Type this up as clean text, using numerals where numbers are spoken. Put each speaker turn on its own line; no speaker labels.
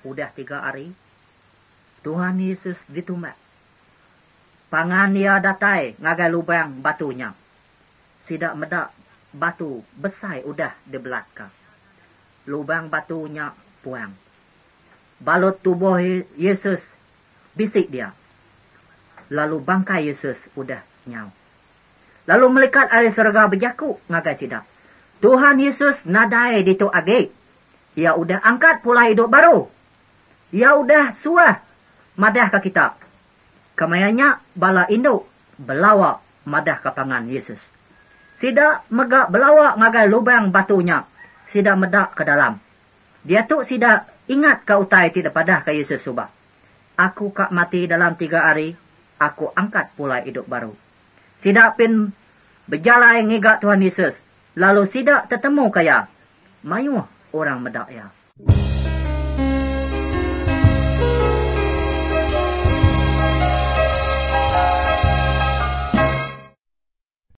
Udah 3 hari. Tuhan Yesus ditumbak. Pangan dia datai ngagai lubang batunya. Sidak medak batu besar udah di belakang. Lubang batunya puang. Balut tubuh Yesus bisik dia. Lalu bangkai Yesus udah nyau. Lalu malaikat ahli surga berjaku ngagai sidak. Tuhan Yesus nadai di tu age. Ia udah angkat pula hidup baru. Ia udah suah madah ke kita. Kemayanya bala induk belawak madah ke pangan Yesus. Sida megak belawak ngagai lubang batunya. Sida medak ke dalam. Dia tu sida ingat ke utai tidak padah ke Yesus subah. Aku kak mati dalam 3 hari. Aku angkat pula hidup baru. Sida pin berjalan ngigak Tuhan Yesus. Lalu sida tertemu kaya. Mayuh orang medak ya.